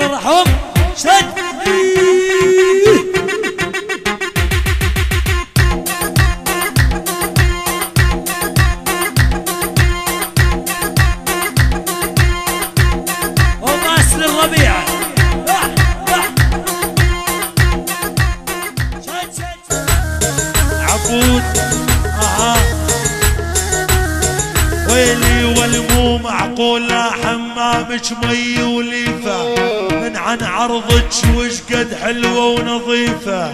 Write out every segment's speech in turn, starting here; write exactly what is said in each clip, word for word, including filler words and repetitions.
الرحوم شد وماس للربيع عبود اها ويلي والمو معقولة حمامك مي وليفة من عن عرضك وش قد حلوة ونظيفة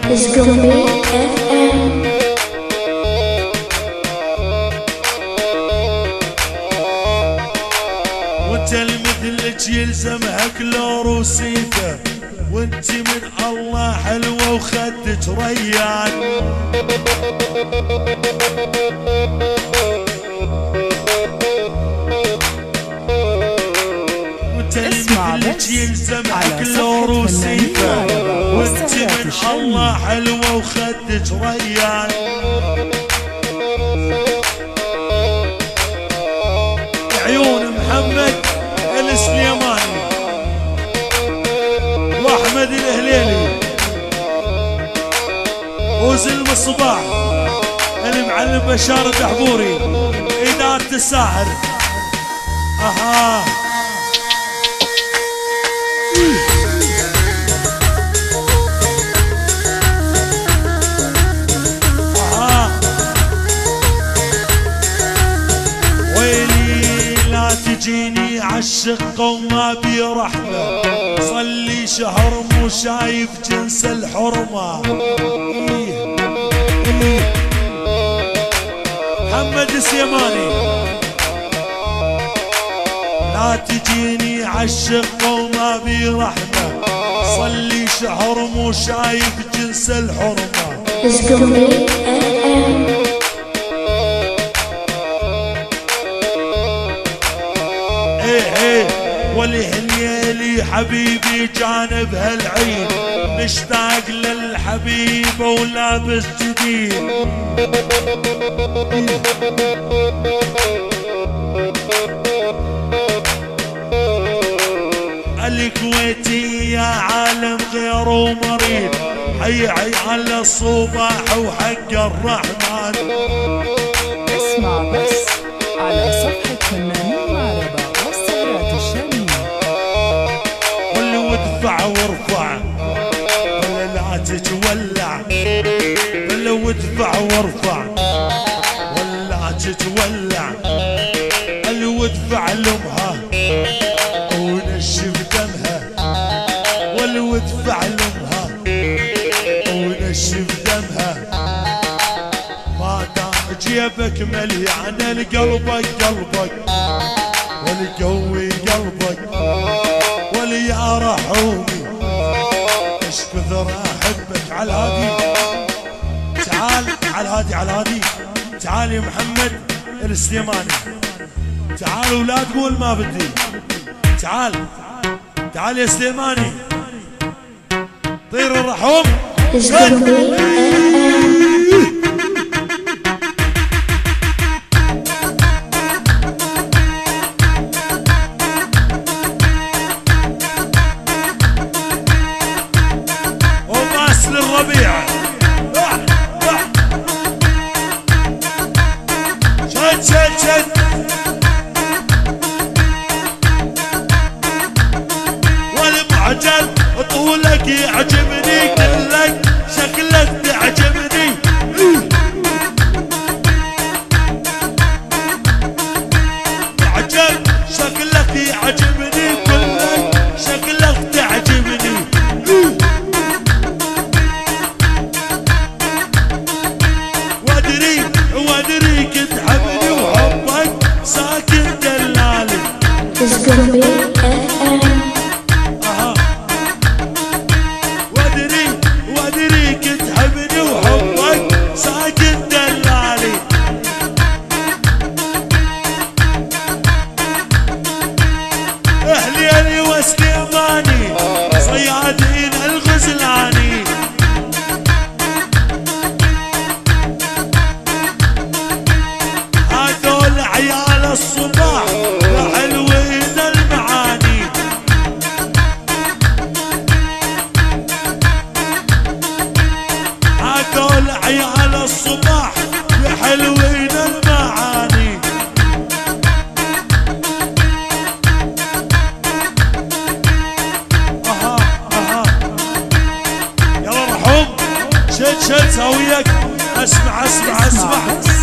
وانت المثلك يلزمها كلور وسيفة وانت من الله حلوة وخدك ريان وانت المثلك يلزمها كلور وسيفة وانت من الله حلوة وخدك ريان عيون محمد السليماني واحمد الهليلي وزلم الصباح المعلم بشار الدحبوري إدارة الساحر اها اها ويلي لا تجيني عالشقة وما بي رحمة صلي شهر مو شايف جنس الحرمة محمد السيماني لا تجيني عالشقة وما بي رحمة صلي شهر مو شايف جنس الحرمة ايه ايه ولهليلي حبيبي جانب هالعين مشتاق للحبيبة ولابس جديد الكويتي يا عالم غيره مريض حي حي على الصباح وحق الرحمن اسمع بس على صفحة فنانين العربة والسيرات الشامية واللي وادفع وارفع ولا لا تتولع ولا وادفع وارفع ولا لا تتولع اللي وادفع لامها ونشف دمها واللي وادفع لامها ونشف دمها ما دام جيبك مليان لقلبك قلبك ولقوي قلبك ولي يا رحومي ايش كثر احبك على هادي تعال على هادي على هادي تعال يا محمد السليماني تعال ولا تقول ما بدي تعال تعال يا سليماني طير الرحوم وماس للربيع شد شد شد والمعجل طولك يعجبني كلك شكلك تعجبني معجل شكلك يعجبني كلك شكلك تعجبني وادري وادري تحبني وحبك ساكن دلالي اها وادري وادري تحبني وحبك ساكن دلالي اهلي وسليماني صيادين الغزلاني هذول عيال الصباح يا حلوين المعاني اسويك اسمع اسمع اسمع